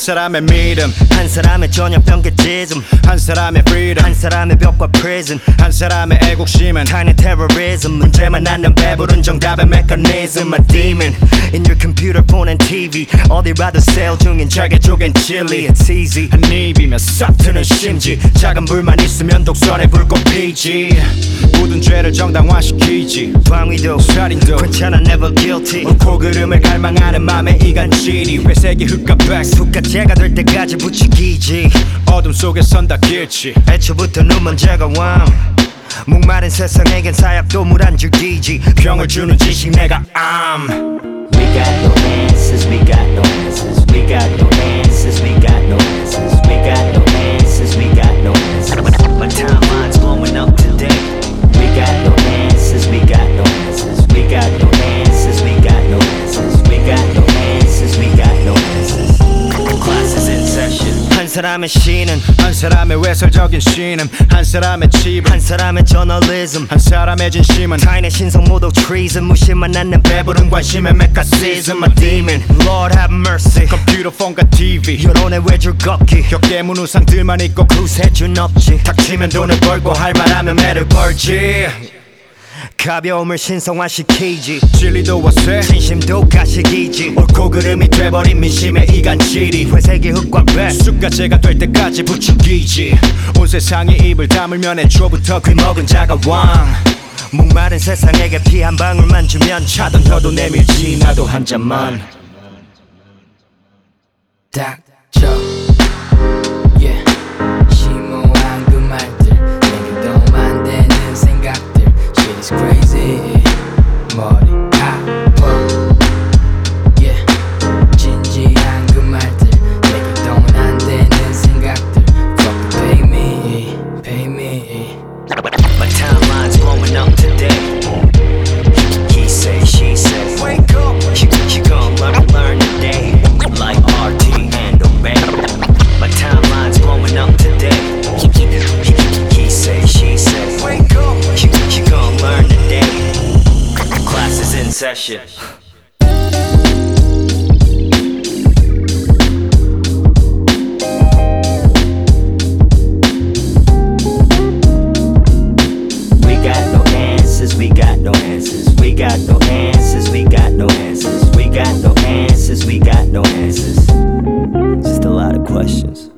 사람의 믿음, 한 사람의 전염병 게지즘, 한 사람의 freedom, 한 사람의 벽과 prison, 한 사람의 애국심은 tiny terrorism. 문제만 낳는 배부른 정답의 mechanism. A demon in your computer, phone and TV. 어디라도 sell 중인 잘게 쪼갠 chili. It's easy. 한 입이면 싹 트는 심지. 작은 불만 있으면 독선에 불꽃 피지. 모든 죄를 정당화시키지. 방위도 살인도 괜찮아 never guilty. 옳고 그름을 갈망하는 맘의 이간질이 회색이 흙과 백 숫가제가 될 때까지 부추기지. 어둠 속에선 다 길치. 애초부터 눈먼 제거함. 목마른 세상에겐 사약도 물 안 죽이지. 병을 주는 지식 내가 암. We got no answers, we got no answers. We got no answers, we got no answers. We got no answers, we got no answers. My timeline's blowing up today. We got no answers, we got no answers. We got no answers, we got no answers. We got no answers, we got no answers. Classes in session. 한 사람의 시는, 한 사람의 외설적인 신음, 한 사람의 칩은, 한 사람의 저널리즘, 한 사람의 진심은 타인의 신성 모두 treason. 무심만 않는 배부른 관심의 메카시즘. A demon, Lord have mercy. 컴퓨터 폰과 TV 여론의 외줄 걷기. 격깨문 우상들만 있고 구세준 없지. 닥치면 돈을 벌고 할 말하면 매를 벌지. 가벼움을 신성화시키지. 진리도 와세 진심도 가식이지. 옳고 그름이 돼버린 민심의 이간질이 회색이 흙과 백 쑥가제가 될 때까지 부추기지. 온 세상에 입을 다물면 애초부터 귀먹은 자가 왕. 목마른 세상에게 피 한 방울만 주면 차던 혀도 내밀지 나도 한 잔만. 닥쳐 yeah. 심오한 그 말들 내게도 안 되는 생각들 Shit is crazy 머리 아파 yeah. 진지한 그 말들 내게도 안 되는 생각들 Fuck pay me, pay me. My timeline's blowing up today. He say, she say. Wake up. You gon' learn today. Like RT and Obey. My timeline's blowing up today. He say, she say. Wake up. You gon' learn today. Classes in session. We got no answers, we got no answers. We got no answers, we got no answers. We got no answers, we got no answers. Just a lot of questions.